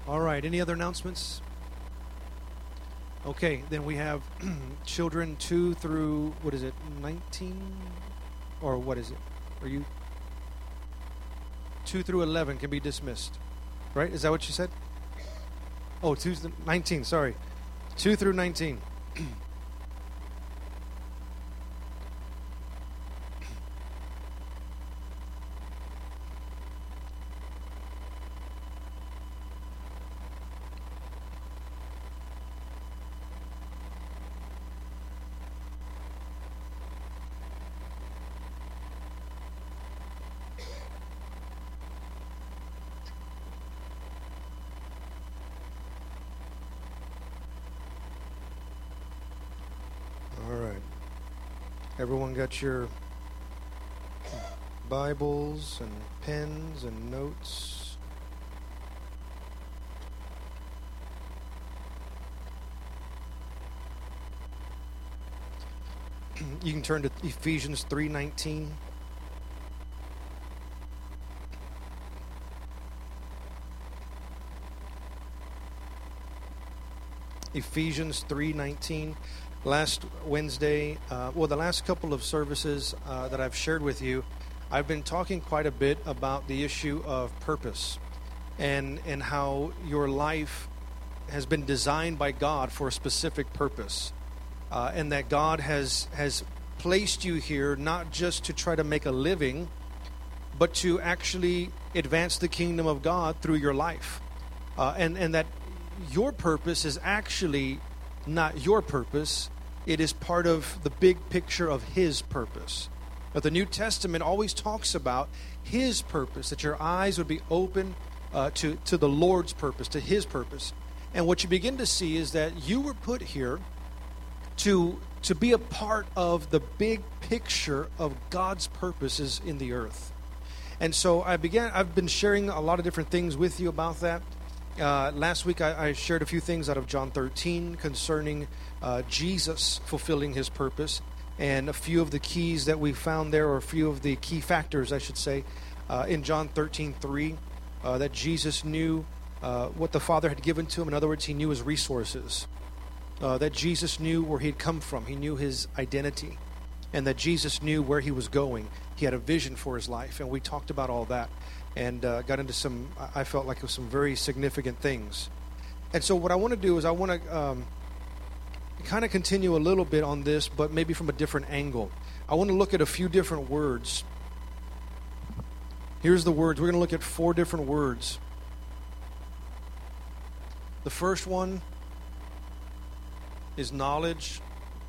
All right, any other announcements? Okay, then we have children 2 through, 19? Or what is it? Are you 2 through 11 can be dismissed, right? Is that what you said? Oh, 2 through 19, sorry. 2 through 19. All right. Everyone got your Bibles and pens and notes? You can turn to Ephesians 3:19. Ephesians 3:19. Last Wednesday, the last couple of services that I've shared with you, I've been talking quite a bit about the issue of purpose and how your life has been designed by God for a specific purpose, and that God has placed you here not just to try to make a living, but to actually advance the kingdom of God through your life, and that your purpose is actually not your purpose. It is part of the big picture of His purpose. But the New Testament always talks about His purpose, that your eyes would be open to the Lord's purpose, to His purpose. And what you begin to see is that you were put here to be a part of the big picture of God's purposes in the earth. And so I've been sharing a lot of different things with you about that. Last week I shared a few things out of John 13 concerning Jesus fulfilling His purpose, and a few of the keys that we found there, or a few of the key factors, I should say, in John 13:3, that Jesus knew what the Father had given to Him. In other words, He knew His resources, that Jesus knew where He had come from. He knew His identity, and that Jesus knew where He was going. He had a vision for His life, and we talked about all that. And got into some, I felt like it was some very significant things. And so what I want to do is I want to kind of continue a little bit on this, but maybe from a different angle. I want to look at a few different words. Here's the words. We're going to look at 4 different words. The first one is knowledge.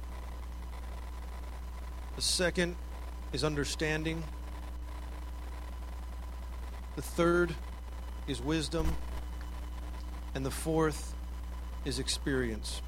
The second is understanding. The third is wisdom, and the fourth is experience.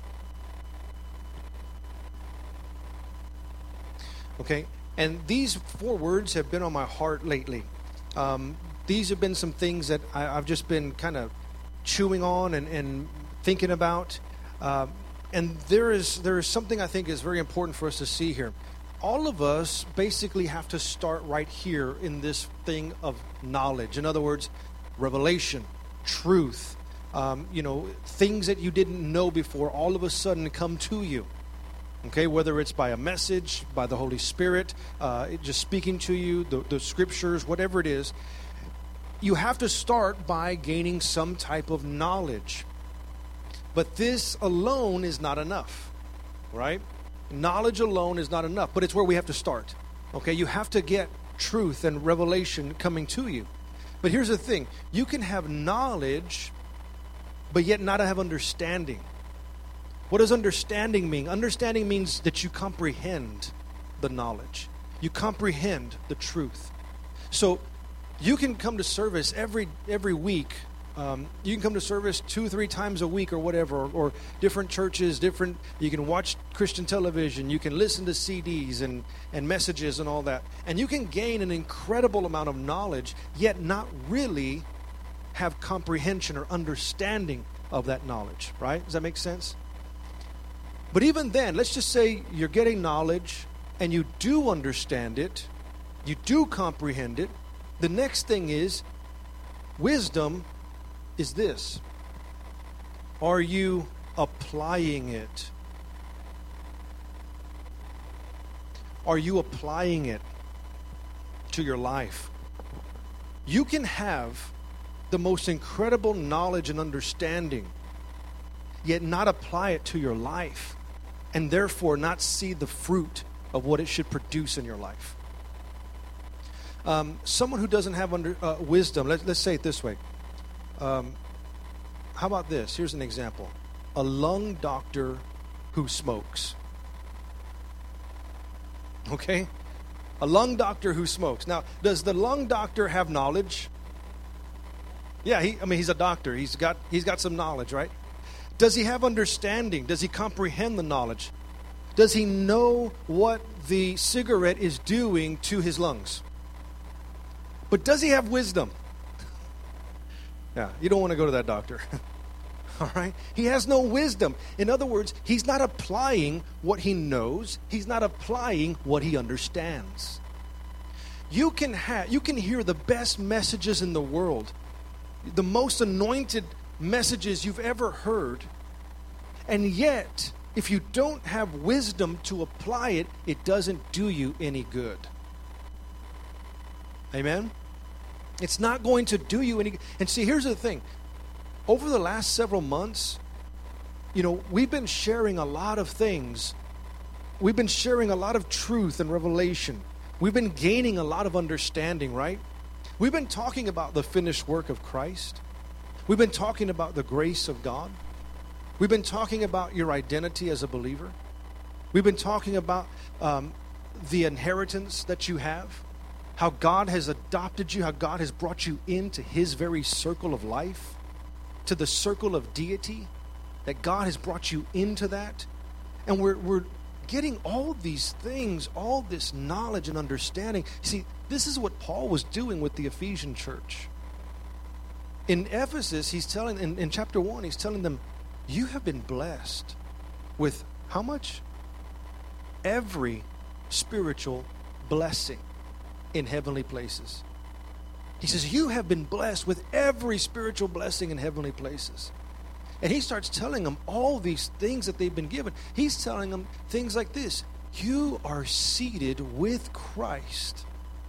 Okay, and these 4 words have been on my heart lately. These have been some things that I've just been kind of chewing on and thinking about. And there is something I think is very important for us to see here. All of us basically have to start right here in this thing of knowledge. In other words, revelation, truth, things that you didn't know before all of a sudden come to you. Okay, whether it's by a message, by the Holy Spirit, just speaking to you, the scriptures, whatever it is, you have to start by gaining some type of knowledge. But this alone is not enough, right? Knowledge alone is not enough, but it's where we have to start. Okay, you have to get truth and revelation coming to you. But here's the thing. You can have knowledge, but yet not have understanding. What does understanding mean? Understanding means that you comprehend the knowledge. You comprehend the truth. So you can come to service every week. You can come to service 2-3 times a week or whatever, or different churches, you can watch Christian television, you can listen to CDs and messages and all that. And you can gain an incredible amount of knowledge, yet not really have comprehension or understanding of that knowledge, right? Does that make sense? But even then, let's just say you're getting knowledge and you do understand it, you do comprehend it. The next thing is wisdom is this. Are you applying it? Are you applying it to your life? You can have the most incredible knowledge and understanding, yet not apply it to your life, and therefore not see the fruit of what it should produce in your life. Someone who doesn't have wisdom, let's say it this way. How about this? Here's an example. A lung doctor who smokes. Okay? A lung doctor who smokes. Now, does the lung doctor have knowledge? Yeah, he's a doctor. He's got some knowledge, right? Does he have understanding? Does he comprehend the knowledge? Does he know what the cigarette is doing to his lungs? But does he have wisdom? Yeah, you don't want to go to that doctor. All right? He has no wisdom. In other words, he's not applying what he knows. He's not applying what he understands. You can hear the best messages in the world, the most anointed messages you've ever heard, and yet, if you don't have wisdom to apply it, it doesn't do you any good. Amen? It's not going to do you any good. And see, here's the thing. Over the last several months, we've been sharing a lot of things. We've been sharing a lot of truth and revelation. We've been gaining a lot of understanding, right? We've been talking about the finished work of Christ. We've been talking about the grace of God. We've been talking about your identity as a believer. We've been talking about the inheritance that you have, how God has adopted you, how God has brought you into His very circle of life, to the circle of deity, that God has brought you into that. And we're getting all these things, all this knowledge and understanding. See, this is what Paul was doing with the Ephesian church. In Ephesus, he's telling, in chapter 1, he's telling them, you have been blessed with how much? Every spiritual blessing in heavenly places. He says, you have been blessed with every spiritual blessing in heavenly places. And he starts telling them all these things that they've been given. He's telling them things like this. You are seated with Christ.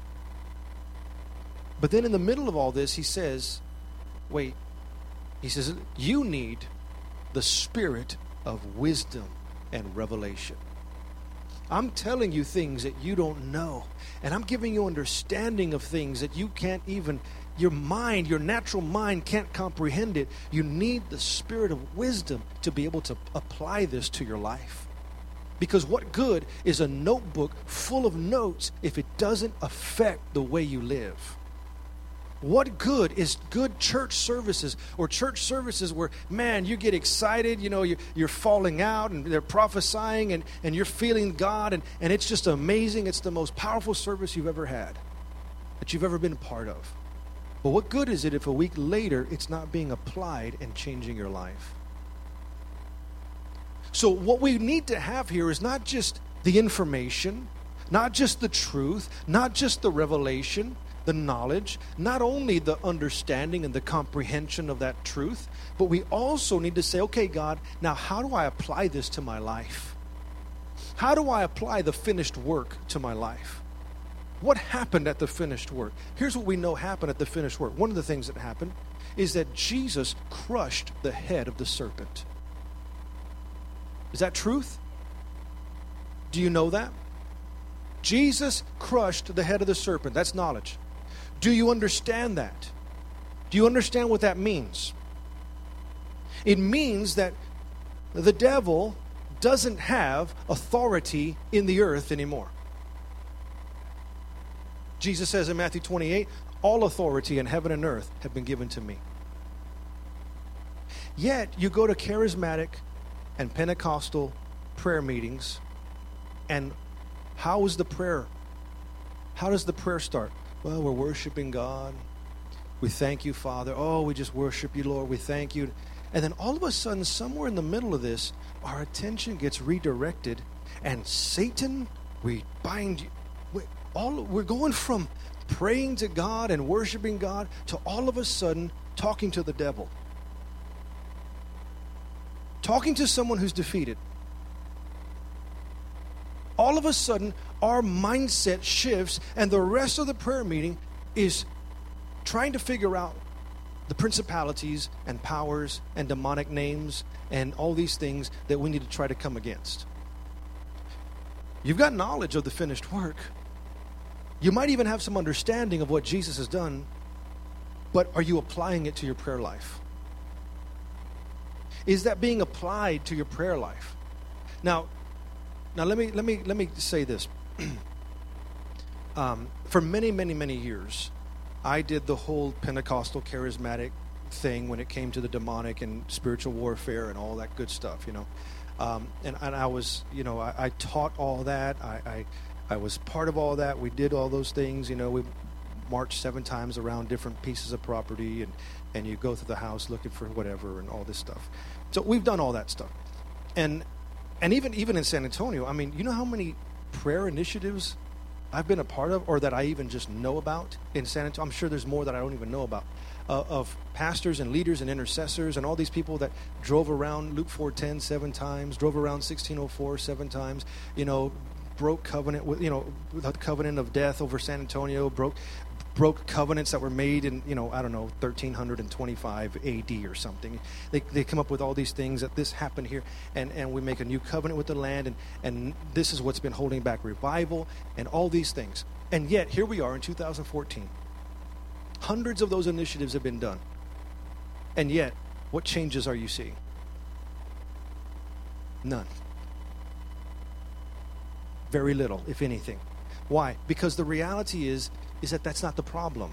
But then in the middle of all this, he says, wait. He says, you need the spirit of wisdom and revelation. I'm telling you things that you don't know. And I'm giving you understanding of things that you can't even, your mind, your natural mind can't comprehend it. You need the spirit of wisdom to be able to apply this to your life. Because what good is a notebook full of notes if it doesn't affect the way you live? What good is good church services or church services where, man, you get excited, you're falling out and they're prophesying and you're feeling God and it's just amazing. It's the most powerful service you've ever had, that you've ever been a part of. But what good is it if a week later it's not being applied and changing your life? So what we need to have here is not just the information, not just the truth, not just the revelation, the knowledge, not only the understanding and the comprehension of that truth, but we also need to say, okay, God, now how do I apply this to my life? How do I apply the finished work to my life? What happened at the finished work? Here's what we know happened at the finished work. One of the things that happened is that Jesus crushed the head of the serpent. Is that truth? Do you know that? Jesus crushed the head of the serpent. That's knowledge. Do you understand that? Do you understand what that means? It means that the devil doesn't have authority in the earth anymore. Jesus says in Matthew 28, all authority in heaven and earth have been given to me. Yet you go to charismatic and Pentecostal prayer meetings, and how is the prayer? How does the prayer start? Well, we're worshiping God. We thank you, Father. Oh, we just worship you, Lord. We thank you. And then all of a sudden, somewhere in the middle of this, our attention gets redirected. And Satan, we bind you. We're going from praying to God and worshiping God to all of a sudden talking to the devil. talking to someone who's defeated, all of a sudden our mindset shifts, and the rest of the prayer meeting is trying to figure out the principalities and powers and demonic names and all these things that we need to try to come against. You've got knowledge of the finished work. You might even have some understanding of what Jesus has done, but are you applying it to your prayer life? Is that being applied to your prayer life? Now let me say this. For many years, I did the whole Pentecostal charismatic thing when it came to the demonic and spiritual warfare and all that good stuff, and I was, I taught all that. I was part of all that. We did all those things. We marched 7 times around different pieces of property, and you go through the house looking for whatever and all this stuff. So we've done all that stuff, and even in San Antonio. I mean, you know how many prayer initiatives I've been a part of, or that I even just know about in San Antonio? I'm sure there's more that I don't even know about, of pastors and leaders and intercessors and all these people that drove around Luke 4:10 7 times, drove around 1604 7 times, broke covenant with, the covenant of death over San Antonio, broke covenants that were made in, 1325 AD or something. They come up with all these things that this happened here, and we make a new covenant with the land, and this is what's been holding back revival and all these things. And yet, here we are in 2014. Hundreds of those initiatives have been done. And yet, what changes are you seeing? None. Very little, if anything. Why? Because the reality is that that's not the problem.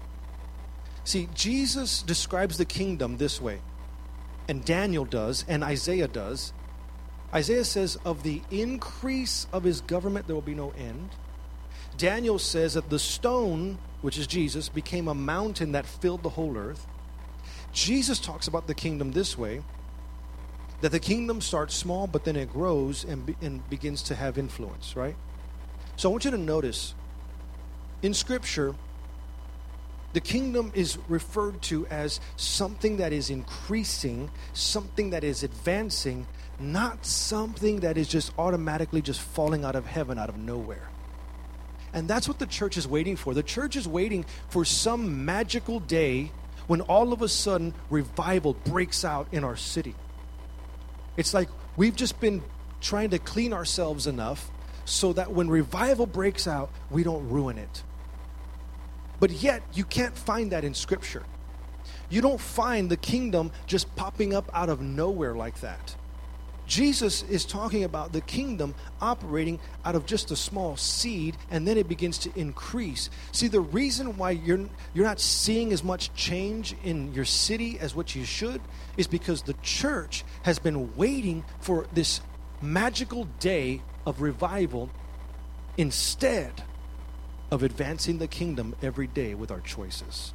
See, Jesus describes the kingdom this way, and Daniel does, and Isaiah does. Isaiah says, of the increase of his government there will be no end. Daniel says that the stone, which is Jesus, became a mountain that filled the whole earth. Jesus talks about the kingdom this way, that the kingdom starts small, but then it grows and begins to have influence, right? So I want you to notice, in Scripture, the kingdom is referred to as something that is increasing, something that is advancing, not something that is just automatically just falling out of heaven, out of nowhere. And that's what the church is waiting for. The church is waiting for some magical day when all of a sudden revival breaks out in our city. It's like we've just been trying to clean ourselves enough so that when revival breaks out, we don't ruin it. But yet, you can't find that in Scripture. You don't find the kingdom just popping up out of nowhere like that. Jesus is talking about the kingdom operating out of just a small seed, and then it begins to increase. See, the reason why you're not seeing as much change in your city as what you should is because the church has been waiting for this magical day of revival instead of advancing the kingdom every day with our choices.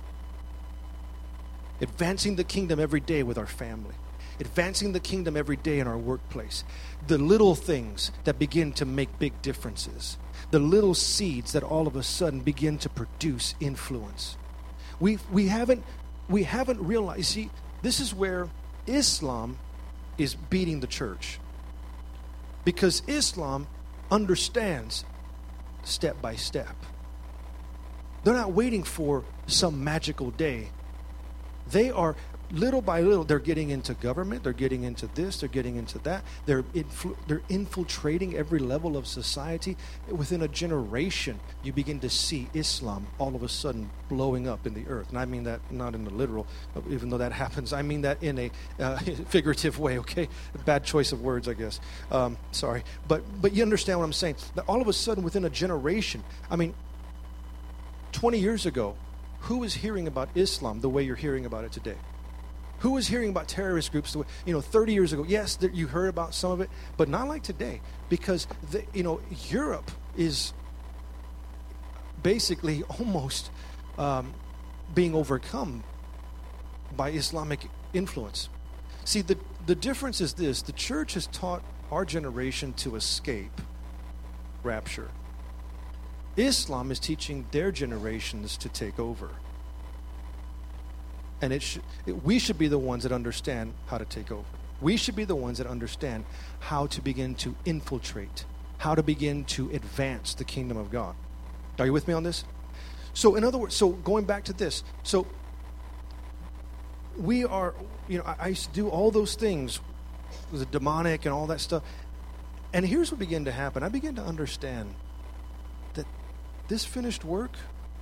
Advancing the kingdom every day with our family. Advancing the kingdom every day in our workplace. The little things that begin to make big differences. The little seeds that all of a sudden begin to produce influence. We haven't realized. See, this is where Islam is beating the church. Because Islam understands step by step. They're not waiting for some magical day. They are, little by little, they're getting into government, they're getting into this, they're getting into that. They're infiltrating every level of society. Within a generation, you begin to see Islam all of a sudden blowing up in the earth. And I mean that not in the literal, even though that happens. I mean that in a figurative way, okay? Bad choice of words, I guess. Sorry. But you understand what I'm saying. That all of a sudden, within a generation, 20 years ago, who was hearing about Islam the way you're hearing about it today? Who was hearing about terrorist groups the way, 30 years ago? Yes, you heard about some of it, but not like today, because Europe is basically almost being overcome by Islamic influence. See, the difference is this: the church has taught our generation to escape rapture. Islam is teaching their generations to take over. And we should be the ones that understand how to take over. We should be the ones that understand how to begin to infiltrate, how to begin to advance the kingdom of God. Are you with me on this? So in other words, so going back to this, so we are, I used to do all those things, the demonic and all that stuff. And here's what began to happen. I began to understand that this finished work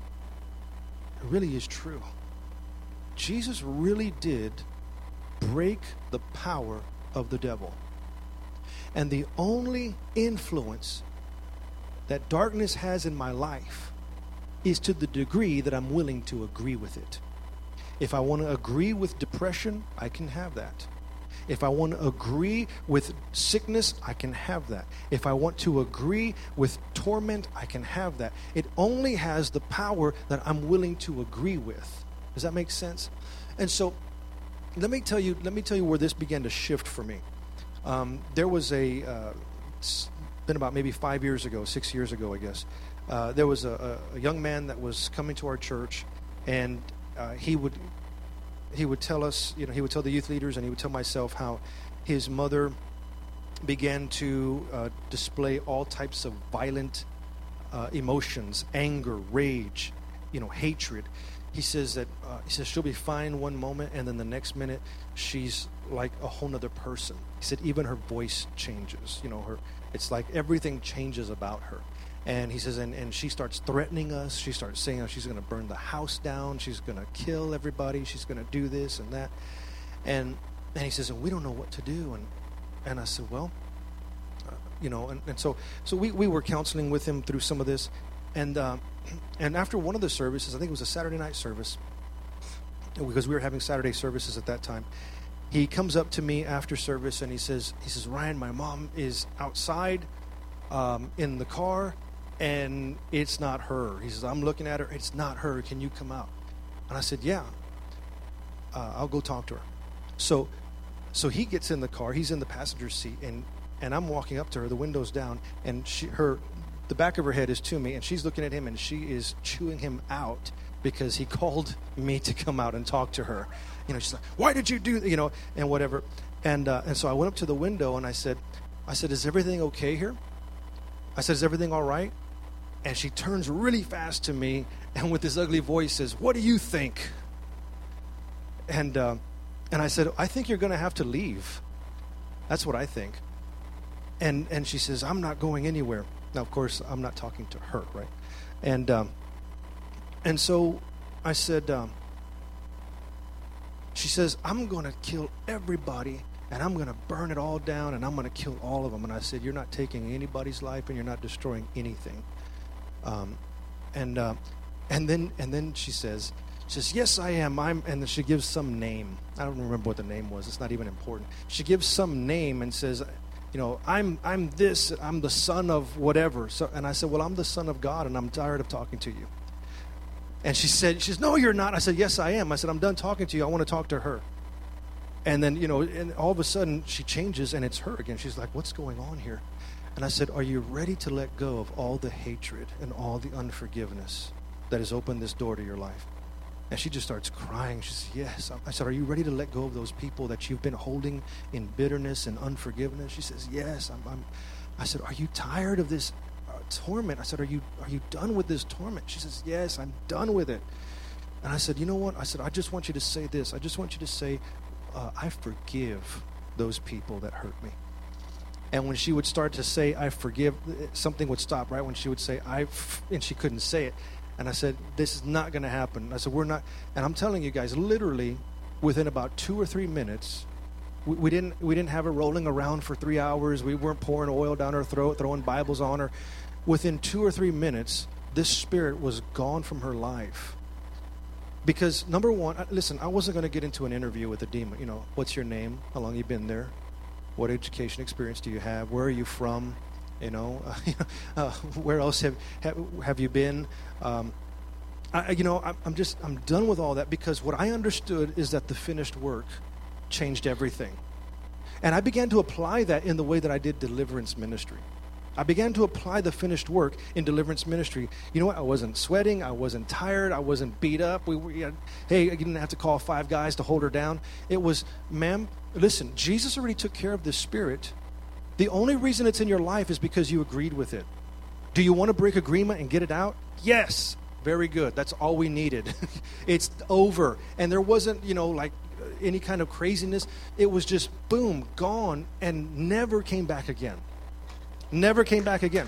really is true. Jesus really did break the power of the devil. And the only influence that darkness has in my life is to the degree that I'm willing to agree with it. If I want to agree with depression, I can have that. If I want to agree with sickness, I can have that. If I want to agree with torment, I can have that. It only has the power that I'm willing to agree with. Does that make sense? And so, let me tell you where this began to shift for me. There was it's been about maybe 6 years ago, I guess. There was a young man that was coming to our church, and he would tell us, he would tell the youth leaders, and he would tell myself how his mother began to display all types of violent emotions, anger, rage, hatred. He says she'll be fine one moment, and then the next minute she's like a whole nother person. He said even her voice changes. It's like everything changes about her. And he says, and she starts threatening us. She starts saying she's going to burn the house down. She's going to kill everybody. She's going to do this and that. And he says, and we don't know what to do. And I said, well, and so we were counseling with him through some of this. And after one of the services, I think it was a Saturday night service, because we were having Saturday services at that time, he comes up to me after service and he says, Ryan, my mom is outside in the car, and it's not her. He says, I'm looking at her. It's not her. Can you come out? And I said, yeah, I'll go talk to her. So he gets in the car. He's in the passenger seat, and I'm walking up to her. The window's down, and the back of her head is to me, and she's looking at him, and she is chewing him out because he called me to come out and talk to her. She's like, why did you do that? And whatever. And so I went up to the window, and I said, is everything okay here? I said, is everything all right? And she turns really fast to me, and with this ugly voice says, what do you think? And I said, I think you're going to have to leave. That's what I think. And she says, I'm not going anywhere. Now, of course, I'm not talking to her, right? And so I said, she says, I'm going to kill everybody, and I'm going to burn it all down, and I'm going to kill all of them. And I said, you're not taking anybody's life, and you're not destroying anything. And then she says, yes, I am. And then she gives some name. I don't remember what the name was. It's not even important. She gives some name and says, I'm this. I'm the son of whatever. And I said, well, I'm the son of God, and I'm tired of talking to you. And she says, no, you're not. I said, yes, I am. I said, I'm done talking to you. I want to talk to her. And then, and all of a sudden she changes, and it's her again. She's like, what's going on here? And I said, are you ready to let go of all the hatred and all the unforgiveness that has opened this door to your life? And she just starts crying. She says, yes. I said, are you ready to let go of those people that you've been holding in bitterness and unforgiveness? She says, yes. I said, are you tired of this torment? I said, are you done with this torment? She says, yes, I'm done with it. And I said, you know what? I said, I just want you to say this. I just want you to say, I forgive those people that hurt me. And when she would start to say, I forgive, something would stop, right? When she would say, and she couldn't say it. And I said, this is not going to happen. I said, we're not. And I'm telling you guys, literally, within about 2 or 3 minutes, we didn't have her rolling around for 3 hours. We weren't pouring oil down her throat, throwing Bibles on her. Within 2 or 3 minutes, this spirit was gone from her life. Because, number one, listen, I wasn't going to get into an interview with a demon. What's your name? How long you been there? What education experience do you have? Where are you from? Where else have you been? I'm done with all that, because what I understood is that the finished work changed everything. And I began to apply that in the way that I did deliverance ministry. I began to apply the finished work in deliverance ministry. You know what? I wasn't sweating. I wasn't tired. I wasn't beat up. Hey, you didn't have to call 5 guys to hold her down. It was, ma'am, listen, Jesus already took care of this spirit. The only reason it's in your life is because you agreed with it. Do you want to break agreement and get it out? Yes. Very good. That's all we needed. It's over. And there wasn't, like any kind of craziness. It was just, boom, gone, and never came back again. Never came back again.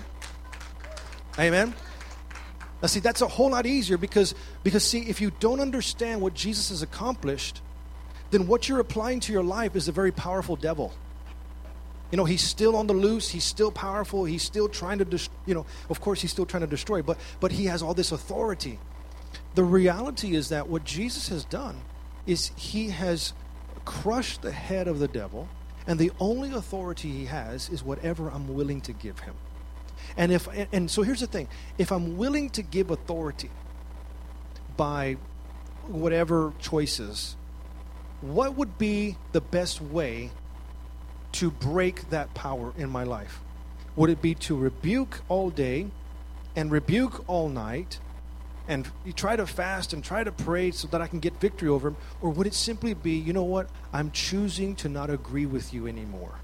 Amen? Now, see, that's a whole lot easier because see, if you don't understand what Jesus has accomplished, then what you're applying to your life is a very powerful devil. He's still on the loose. He's still powerful. He's still trying to, of course, he's still trying to destroy, but he has all this authority. The reality is that what Jesus has done is he has crushed the head of the devil, and the only authority he has is whatever I'm willing to give him. And so here's the thing. If I'm willing to give authority by whatever choices, what would be the best way to break that power in my life? Would it be to rebuke all day and rebuke all night and you try to fast and try to pray so that I can get victory over him? Or would it simply be, you know what? I'm choosing to not agree with you anymore.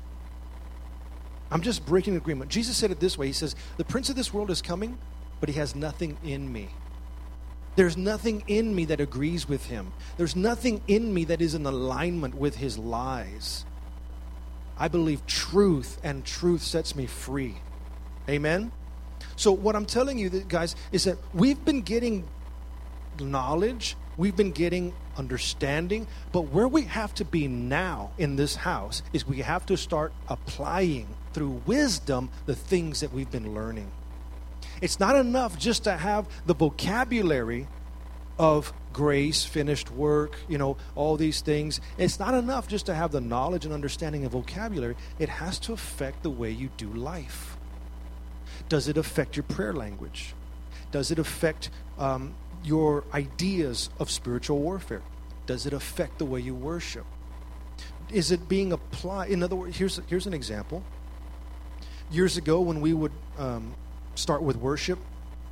I'm just breaking agreement. Jesus said it this way. He says, the prince of this world is coming, but he has nothing in me. There's nothing in me that agrees with him. There's nothing in me that is in alignment with his lies. I believe truth, and truth sets me free. Amen? So what I'm telling you, guys, is that we've been getting knowledge, we've been getting understanding, but where we have to be now in this house is we have to start applying through wisdom the things that we've been learning. It's not enough just to have the vocabulary of grace, finished work, all these things. It's not enough just to have the knowledge and understanding of vocabulary. It has to affect the way you do life. Does it affect your prayer language? Does it affect your ideas of spiritual warfare? Does it affect the way you worship? Is it being applied? In other words, here's an example. Years ago, when we would start with worship,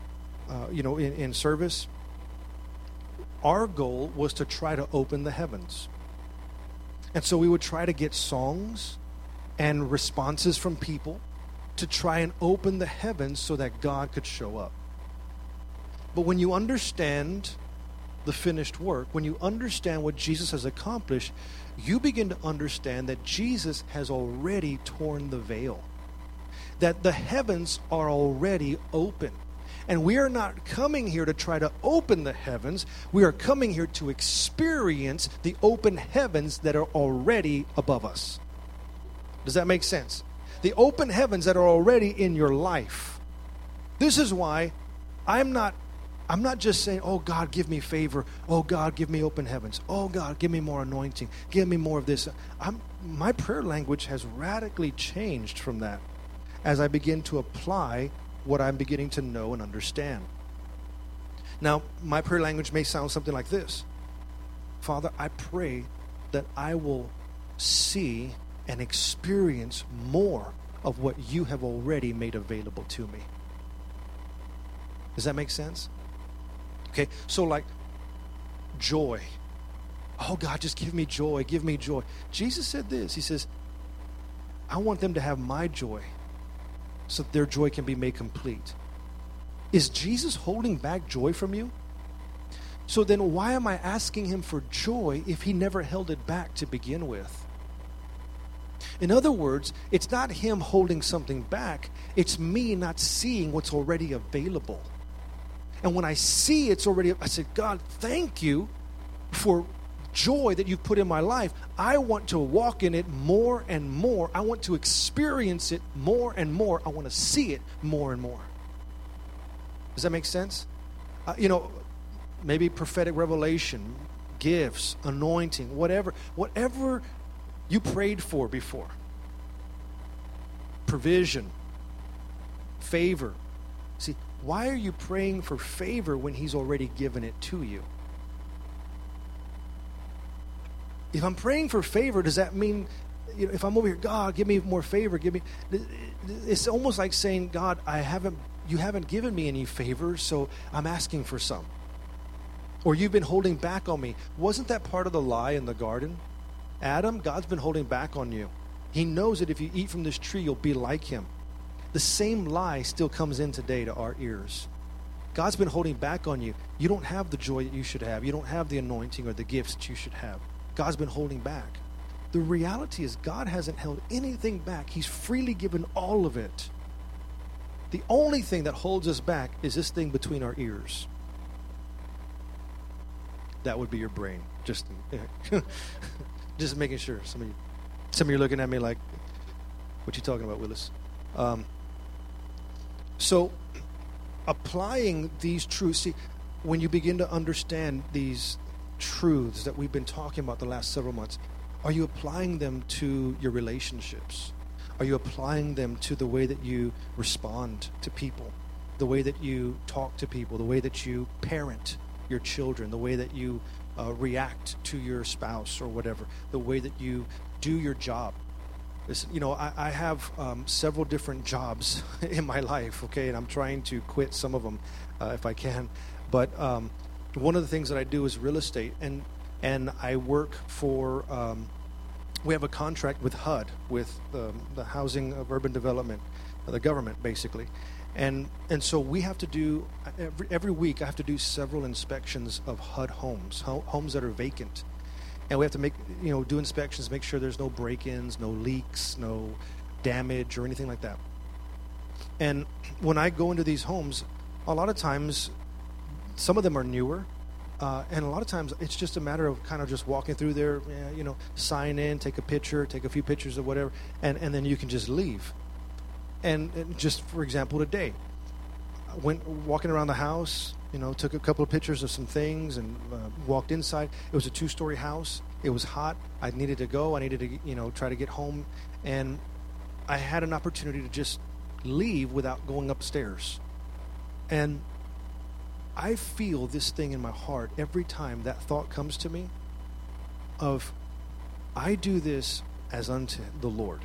in service, our goal was to try to open the heavens. And so we would try to get songs and responses from people to try and open the heavens so that God could show up. But when you understand the finished work, when you understand what Jesus has accomplished, you begin to understand that Jesus has already torn the veil. That the heavens are already open. And we are not coming here to try to open the heavens. We are coming here to experience the open heavens that are already above us. Does that make sense? The open heavens that are already in your life. This is why I'm not just saying, oh God, give me favor. Oh God, give me open heavens. Oh God, give me more anointing. Give me more of this. My prayer language has radically changed from that as I begin to apply what I'm beginning to know and understand. Now, my prayer language may sound something like this. Father, I pray that I will see and experience more of what you have already made available to me. Does that make sense? Okay, so like joy. Oh God, just give me joy, give me joy. Jesus said this. He says, I want them to have my joy so that their joy can be made complete. Is Jesus holding back joy from you? So then why am I asking him for joy if he never held it back to begin with? In other words, it's not him holding something back. It's me not seeing what's already available. And when I see it's already, I said, God, thank you for joy that you've put in my life. I want to walk in it more and more. I want to experience it more and more. I want to see it more and more. Does that make sense? Maybe prophetic revelation, gifts, anointing, whatever you prayed for before. Provision, favor. See, why are you praying for favor when he's already given it to you? If I'm praying for favor, does that mean if I'm over here, God, give me more favor. It's almost like saying, God, you haven't given me any favors, so I'm asking for some. Or you've been holding back on me. Wasn't that part of the lie in the garden? Adam, God's been holding back on you. He knows that if you eat from this tree, you'll be like him. The same lie still comes in today to our ears. God's been holding back on you. You don't have the joy that you should have. You don't have the anointing or the gifts that you should have. God's been holding back. The reality is God hasn't held anything back. He's freely given all of it. The only thing that holds us back is this thing between our ears. That would be your brain. Just making sure. Some of you are looking at me like, what you talking about, Willis? So applying these truths, see, when you begin to understand these truths that we've been talking about the last several months, are you applying them to your relationships? Are you applying them to the way that you respond to people, the way that you talk to people, the way that you parent your children, the way that you react to your spouse or whatever, the way that you do your job? I have several different jobs in my life, okay, and I'm trying to quit some of them if I can. But one of the things that I do is real estate, and I work for, we have a contract with HUD, with the Housing of Urban Development, the government basically. And so we have to do, every week I have to do several inspections of HUD homes that are vacant. And we have to do inspections, make sure there's no break-ins, no leaks, no damage or anything like that. And when I go into these homes, a lot of times, some of them are newer, and a lot of times it's just a matter of kind of just walking through there, sign in, take a picture, take a few pictures of whatever, and then you can just leave. And just for example, today, I went walking around the house, took a couple of pictures of some things and walked inside. It was a 2-story house. It was hot. I needed to go. I needed to, try to get home. And I had an opportunity to just leave without going upstairs. And I feel this thing in my heart every time that thought comes to me of, I do this as unto the Lord,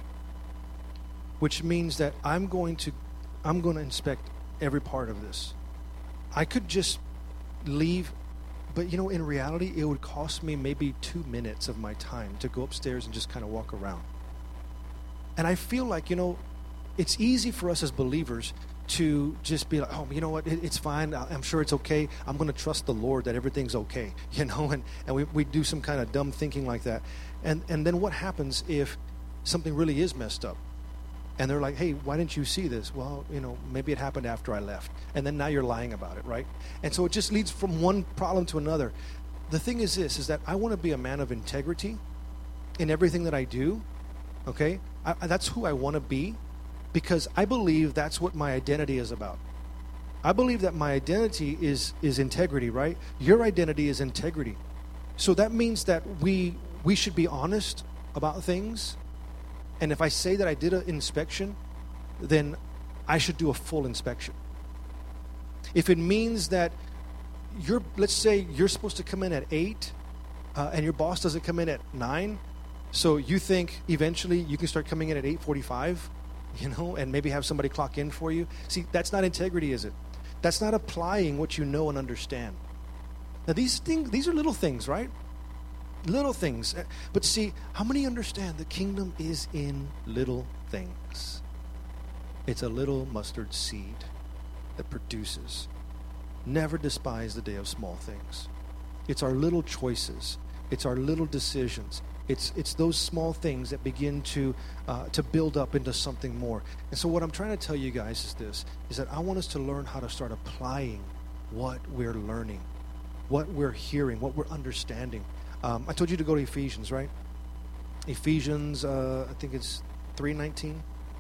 which means that I'm going to inspect every part of this. I could just leave, but in reality, it would cost me maybe 2 minutes of my time to go upstairs and just kind of walk around. And I feel like, it's easy for us as believers to just be like, oh, you know what, it's fine. I'm sure it's okay. I'm going to trust the Lord that everything's okay, and we do some kind of dumb thinking like that. And then what happens if something really is messed up? And they're like, hey, why didn't you see this? Well, maybe it happened after I left. And then now you're lying about it, right? And so it just leads from one problem to another. The thing is this, is that I want to be a man of integrity in everything that I do, okay? That's who I want to be, because I believe that's what my identity is about. I believe that my identity is integrity, right? Your identity is integrity. So that means that we should be honest about things. And if I say that I did an inspection, then I should do a full inspection. If it means that let's say you're supposed to come in at 8, and your boss doesn't come in at 9, so you think eventually you can start coming in at 8:45, and maybe have somebody clock in for you. See, that's not integrity, is it? That's not applying what you know and understand. Now these are little things, right? Little things. But see, how many understand the kingdom is in little things? It's a little mustard seed that produces. Never despise the day of small things. It's our little choices. It's our little decisions. It's those small things that begin to build up into something more. And so what I'm trying to tell you guys is that I want us to learn how to start applying what we're learning, what we're hearing, what we're understanding. I told you to go to Ephesians, right? Ephesians, I think it's 3:19.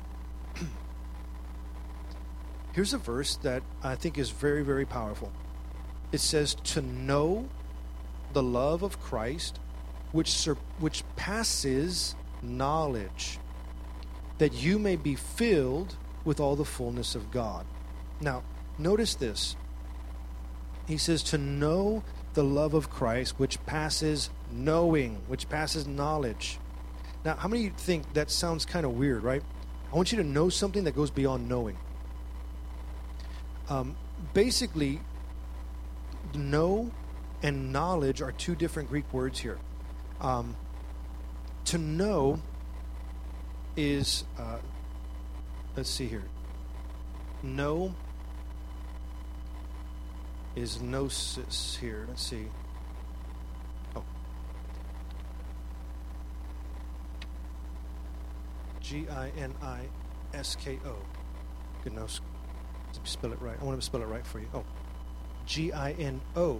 Here's a verse that I think is very, very powerful. It says, to know the love of Christ, which passes knowledge, that you may be filled with all the fullness of God. Now, notice this. He says to know the love of Christ, which passes knowing, which passes knowledge. Now, how many of you think that sounds kind of weird, right? I want you to know something that goes beyond knowing. Basically, know and knowledge are two different Greek words here. To know is, let's see here. Know is gnosis here. Let's see. Oh. Ginisko. Gnos. Let me spell it right. I want to spell it right for you. Oh. Ginosko.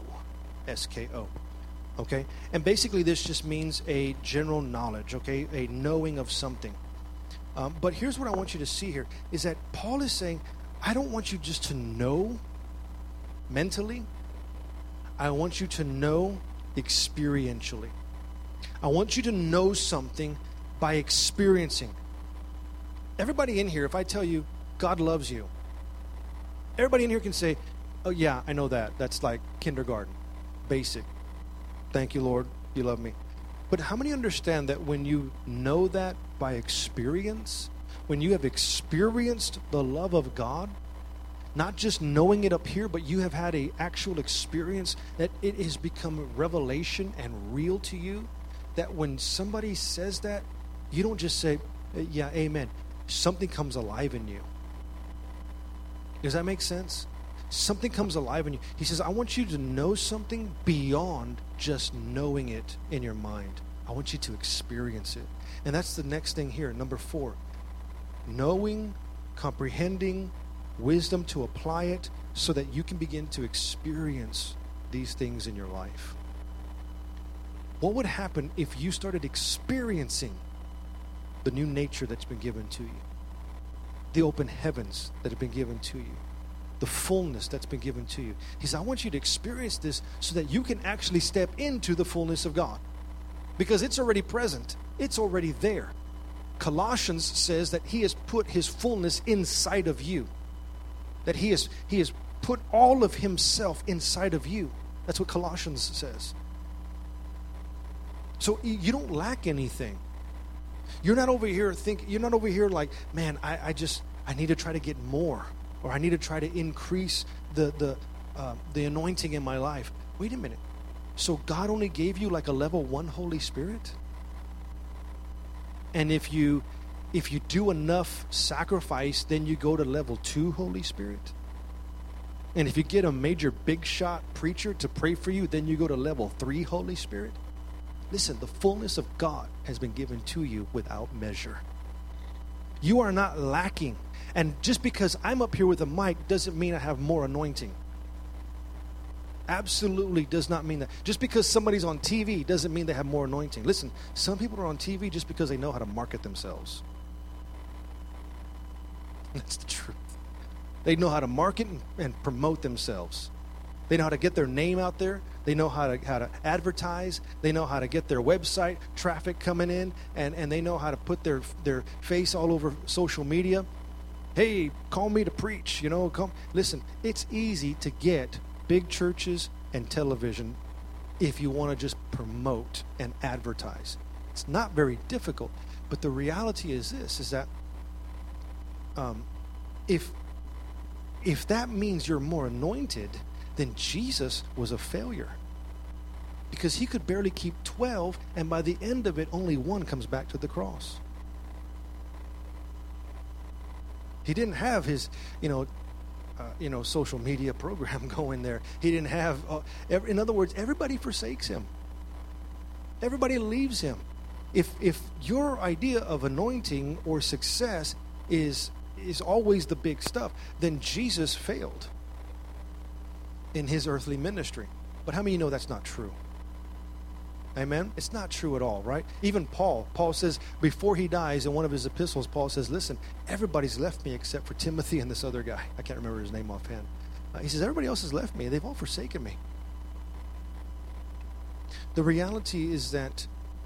Okay? And basically this just means a general knowledge, okay? A knowing of something. But here's what I want you to see here, is that Paul is saying, I don't want you just to know mentally. I want you to know experientially. I want you to know something by experiencing. Everybody in here, if I tell you God loves you, everybody in here can say, oh yeah, I know that. That's like kindergarten, basic. Thank you, Lord, you love me. But how many understand that when you know that by experience, when you have experienced the love of God, not just knowing it up here, but you have had an actual experience, that it has become revelation and real to you, that when somebody says that, you don't just say, yeah, amen. Something comes alive in you. Does that make sense? Something comes alive in you. He says, I want you to know something beyond just knowing it in your mind. I want you to experience it. And that's the next thing here, number 4. Knowing, comprehending, wisdom to apply it so that you can begin to experience these things in your life. What would happen if you started experiencing the new nature that's been given to you? The open heavens that have been given to you. The fullness that's been given to you. He says, I want you to experience this so that you can actually step into the fullness of God. Because it's already present. It's already there. Colossians says that He has put His fullness inside of you. That He has put all of Himself inside of you. That's what Colossians says. So you don't lack anything. You're not over here like, man, I need to try to get more. Or I need to try to increase the anointing in my life. Wait a minute. So God only gave you like a level 1 Holy Spirit? And if you do enough sacrifice, then you go to level 2 Holy Spirit? And if you get a major big shot preacher to pray for you, then you go to level 3 Holy Spirit? Listen, the fullness of God has been given to you without measure. You are not lacking. And just because I'm up here with a mic doesn't mean I have more anointing. Absolutely does not mean that. Just because somebody's on TV doesn't mean they have more anointing. Listen, some people are on TV just because they know how to market themselves. That's the truth. They know how to market and promote themselves. They know how to get their name out there. They know how to advertise. They know how to get their website traffic coming in. And they know how to put their face all over social media. Hey, call me to preach, come. Listen, it's easy to get big churches and television if you want to just promote and advertise. It's not very difficult. But the reality is this, is that if that means you're more anointed, then Jesus was a failure. Because He could barely keep 12, and by the end of it, only 1 comes back to the cross. He didn't have his, social media program going there. He didn't have, in other words, everybody forsakes Him. Everybody leaves Him. If your idea of anointing or success is always the big stuff, then Jesus failed in His earthly ministry. But how many of you know that's not true? Amen? It's not true at all, right? Even Paul says, before he dies, in one of his epistles, Paul says, listen, everybody's left me except for Timothy and this other guy. I can't remember his name offhand. He says, everybody else has left me. They've all forsaken me. The reality is that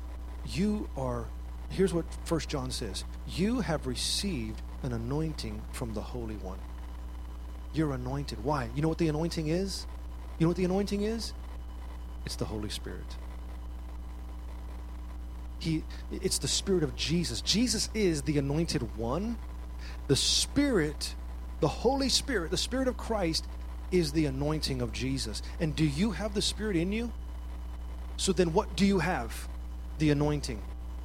here's what 1 John says. You have received an anointing from the Holy One. You're anointed. Why? You know what the anointing is? You know what the anointing is? It's the Holy Spirit. It's the Spirit of Jesus. Jesus is the anointed one. The Spirit, the Holy Spirit, the Spirit of Christ is the anointing of Jesus. And do you have the Spirit in you? So then what do you have? The anointing.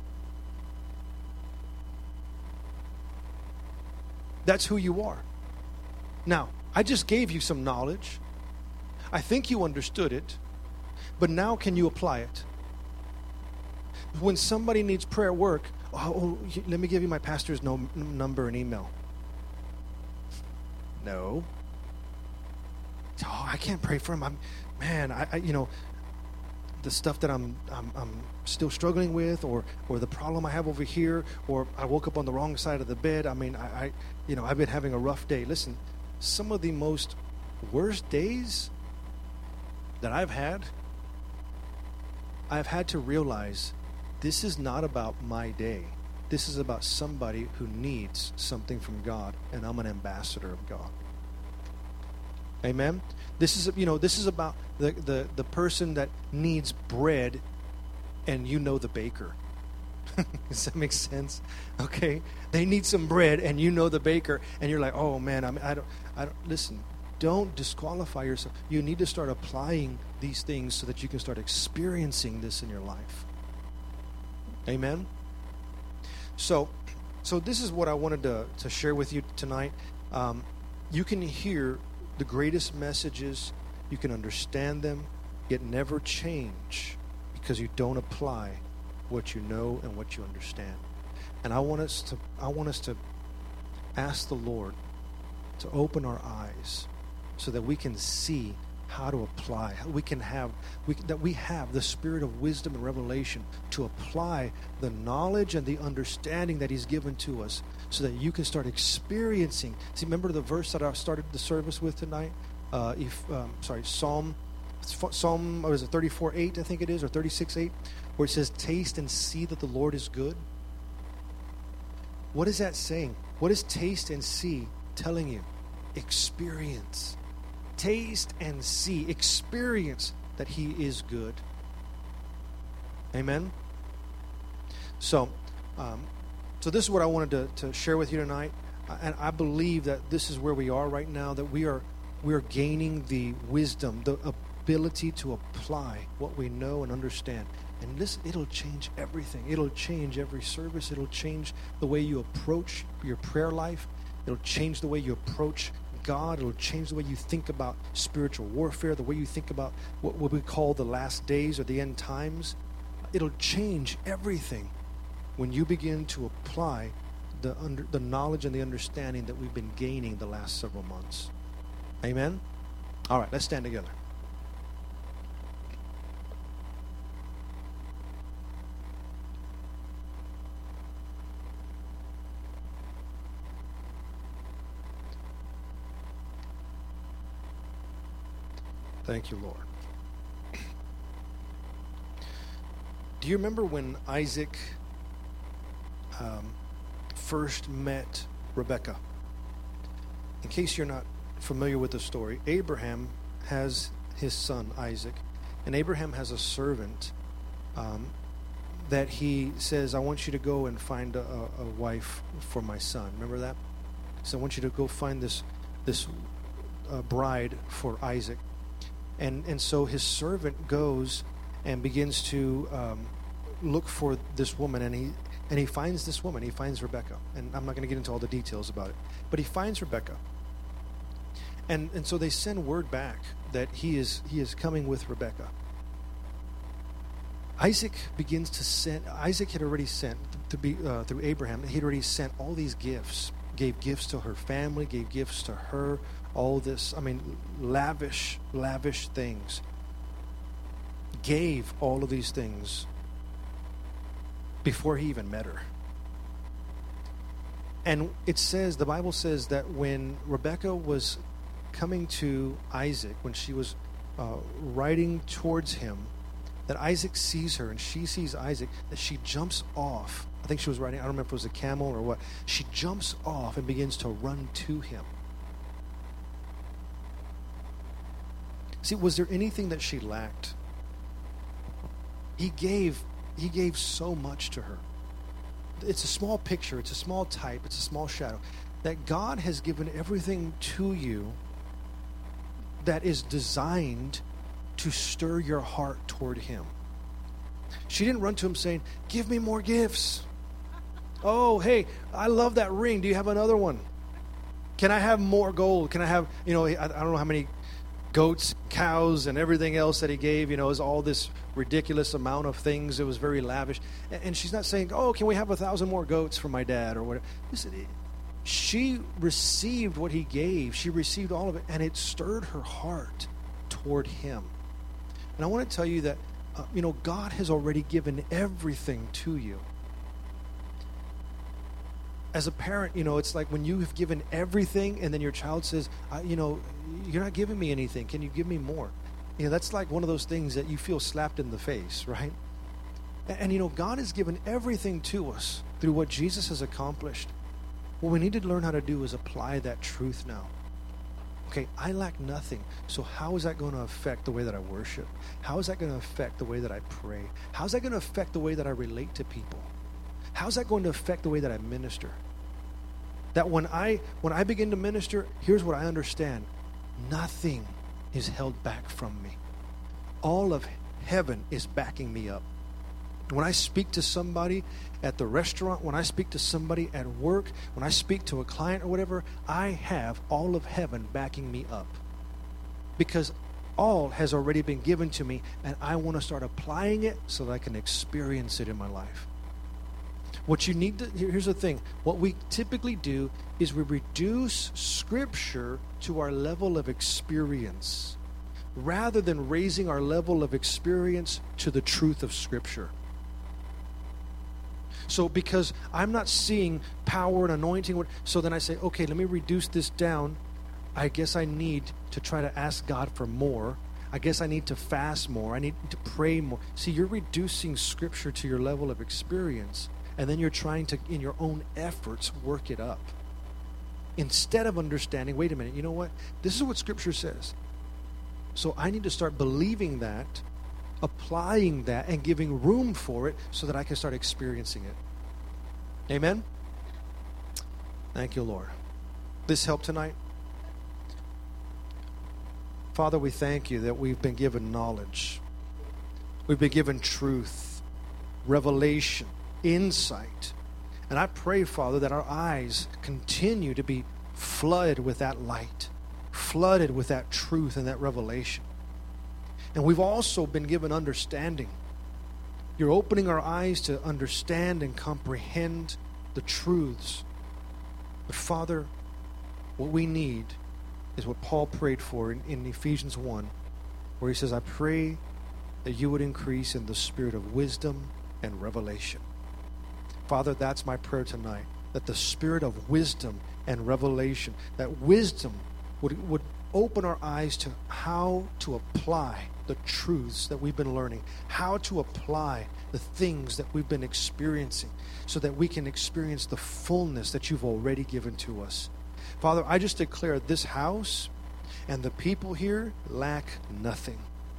That's who you are. Now, I just gave you some knowledge. I think you understood it. But now can you apply it? When somebody needs prayer work, let me give you my pastor's number and email. No. Oh, I can't pray for him. I the stuff that I'm still struggling with, or the problem I have over here, or I woke up on the wrong side of the bed. I've been having a rough day. Listen, some of the most worst days that I've had to realize this is not about my day. This is about somebody who needs something from God, and I'm an ambassador of God. Amen. This is about the person that needs bread, and you know the baker. Does that make sense? Okay, they need some bread, and you know the baker, and you're like, oh man, I don't. Listen, don't disqualify yourself. You need to start applying these things so that you can start experiencing this in your life. Amen. So this is what I wanted to share with you tonight. You can hear the greatest messages, you can understand them, yet never change because you don't apply what you know and what you understand. And I want us to ask the Lord to open our eyes so that we can see how to apply. That we have the spirit of wisdom and revelation to apply the knowledge and the understanding that He's given to us, so that you can start experiencing. See, remember the verse that I started the service with tonight? Psalm, what is it, 34:8, I think it is, or 36:8, where it says, "Taste and see that the Lord is good." What is that saying? What is taste and see telling you? Experience. Taste and see, experience that He is good. Amen? So this is what I wanted to share with you tonight. And I believe that this is where we are right now, that we are gaining the wisdom, the ability to apply what we know and understand. And it'll change everything. It'll change every service. It'll change the way you approach your prayer life. It'll change the way you approach God. It'll change the way you think about spiritual warfare, the way you think about what we call the last days or the end times. It'll change everything when you begin to apply the knowledge and the understanding that we've been gaining the last several months. Amen? All right, let's stand together. Thank you, Lord. Do you remember when Isaac first met Rebekah? In case you're not familiar with the story, Abraham has his son Isaac, and Abraham has a servant that he says, "I want you to go and find a wife for my son." Remember that? So I want you to go find this bride for Isaac. And so his servant goes and begins to look for this woman, and he finds this woman. He finds Rebekah, and I'm not going to get into all the details about it, but he finds Rebekah, and so they send word back that he is coming with Rebekah. Isaac begins to send. Isaac had already sent through Abraham. He'd already sent all these gifts. Gave gifts to her family. Gave gifts to her. All this, lavish things. Gave all of these things before he even met her. And the Bible says that when Rebekah was coming to Isaac, when she was riding towards him, that Isaac sees her and she sees Isaac, that she jumps off. I think she was riding, I don't remember if it was a camel or what. She jumps off and begins to run to him. See, was there anything that she lacked? He gave he gave so much to her. It's a small picture, it's a small type, it's a small shadow. That God has given everything to you that is designed to stir your heart toward him. She didn't run to him saying, give me more gifts. Oh, hey, I love that ring. Do you have another one? Can I have more gold? Can I have, I don't know how many goats, cows, and everything else that he gave, is all this ridiculous amount of things. It was very lavish. And she's not saying, oh, can we have 1,000 more goats for my dad or whatever. Listen, she received what he gave. She received all of it, and it stirred her heart toward him. And I want to tell you that, God has already given everything to you. As a parent, it's like when you have given everything and then your child says, you're not giving me anything. Can you give me more? That's like one of those things that you feel slapped in the face, right? And God has given everything to us through what Jesus has accomplished. What we need to learn how to do is apply that truth now. Okay, I lack nothing. So how is that going to affect the way that I worship? How is that going to affect the way that I pray? How is that going to affect the way that I relate to people? How is that going to affect the way that I minister? That when I begin to minister, here's what I understand. Nothing is held back from me. All of heaven is backing me up. When I speak to somebody at the restaurant, when I speak to somebody at work, when I speak to a client or whatever, I have all of heaven backing me up. Because all has already been given to me, and I want to start applying it so that I can experience it in my life. What you need to, here's the thing, what we typically do is we reduce Scripture to our level of experience rather than raising our level of experience to the truth of Scripture. So because I'm not seeing power and anointing, so then I say, okay, let me reduce this down. I guess I need to try to ask God for more. I guess I need to fast more. I need to pray more. See, you're reducing Scripture to your level of experience, and then you're trying to, in your own efforts, work it up. Instead of understanding, wait a minute, you know what? This is what Scripture says. So I need to start believing that, applying that, and giving room for it so that I can start experiencing it. Amen? Thank you, Lord. This helped tonight? Father, we thank you that we've been given knowledge. We've been given truth, revelation, insight. And I pray, Father, that our eyes continue to be flooded with that light, flooded with that truth and that revelation. And we've also been given understanding. You're opening our eyes to understand and comprehend the truths. But Father, what we need is what Paul prayed for in Ephesians 1, where he says, I pray that you would increase in the spirit of wisdom and revelation. Father, that's my prayer tonight, that the spirit of wisdom and revelation, that wisdom would open our eyes to how to apply the truths that we've been learning, how to apply the things that we've been experiencing so that we can experience the fullness that you've already given to us. Father, I just declare this house and the people here lack nothing.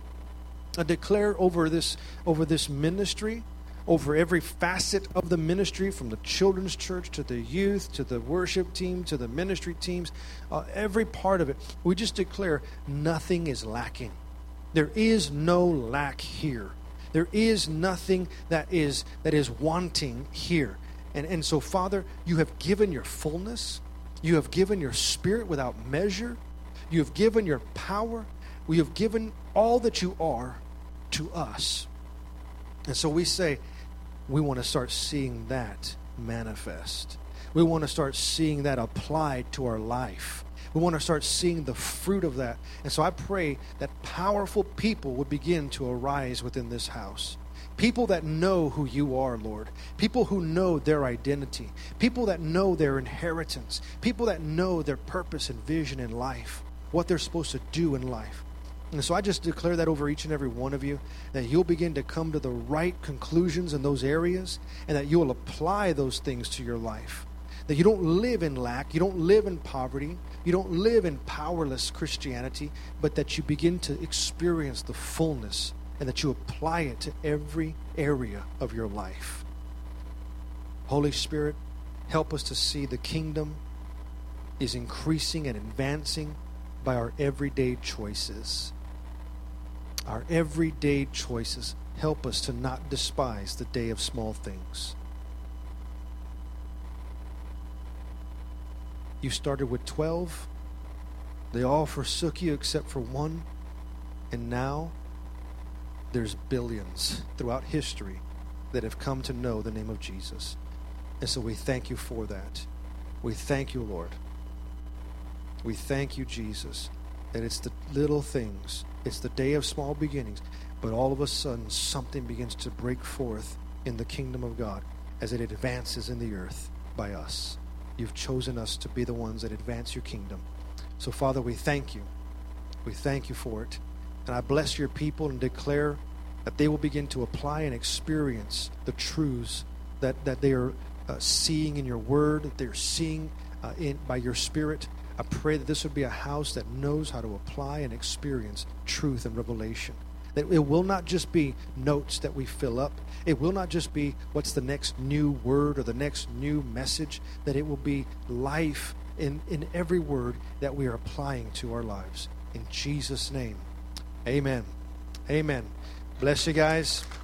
I declare over this ministry, over every facet of the ministry, from the children's church to the youth, to the worship team, to the ministry teams, every part of it, we just declare nothing is lacking. There is no lack here. There is nothing that is wanting here. And so, Father, you have given your fullness. You have given your spirit without measure. You have given your power. We have given all that you are to us. And so we say, we want to start seeing that manifest. We want to start seeing that applied to our life. We want to start seeing the fruit of that. And so I pray that powerful people would begin to arise within this house. People that know who you are, Lord. People who know their identity. People that know their inheritance. People that know their purpose and vision in life. What they're supposed to do in life. And so I just declare that over each and every one of you, that you'll begin to come to the right conclusions in those areas, and that you'll apply those things to your life. That you don't live in lack, you don't live in poverty, you don't live in powerless Christianity, but that you begin to experience the fullness and that you apply it to every area of your life. Holy Spirit, help us to see the kingdom is increasing and advancing by our everyday choices. Our everyday choices. Help us to not despise the day of small things. You started with 12. They all forsook you except for one. And now there's billions throughout history that have come to know the name of Jesus. And so we thank you for that. We thank you, Lord. We thank you, Jesus, that it's the little things. It's the day of small beginnings. But all of a sudden, something begins to break forth in the kingdom of God as it advances in the earth by us. You've chosen us to be the ones that advance your kingdom. So, Father, we thank you. We thank you for it. And I bless your people and declare that they will begin to apply and experience the truths that they are seeing in your word, that they're seeing by your Spirit. I pray that this would be a house that knows how to apply and experience truth and revelation. That it will not just be notes that we fill up. It will not just be what's the next new word or the next new message. That it will be life in every word that we are applying to our lives. In Jesus' name, amen. Amen. Bless you guys.